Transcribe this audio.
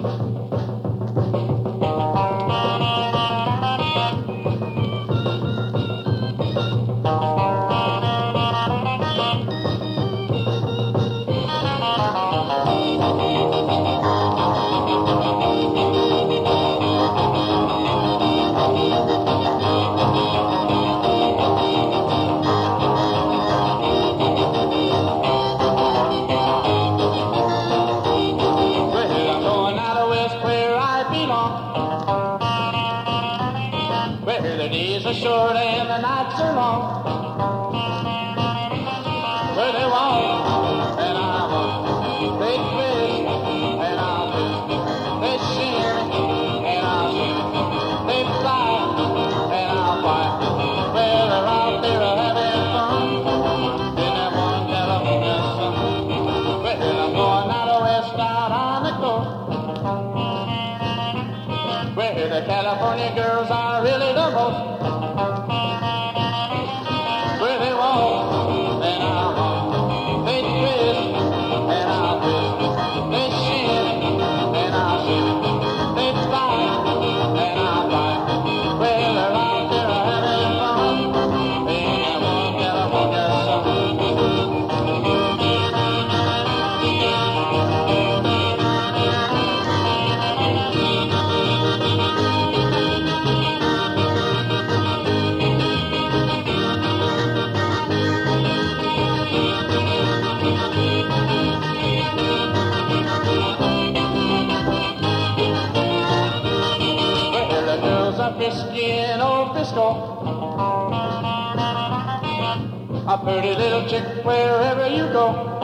Where the days are short and the nights are long. Where they walk and I walk, they twist and I'll twist. They shimmy and I'll shimmy. They fly and I'll fly. Well, they're out there having fun in that one California sun. Well, I'm going out west out on the coast, where the California girls are really the most. Where they walk and I'll walk, they twist and I'll twist, they shimmy and I'll shimmy, they fly and I'll fly. Well, they're out there having fun in that one California sun. Frisky and old Frisco, a pretty little chick wherever you go.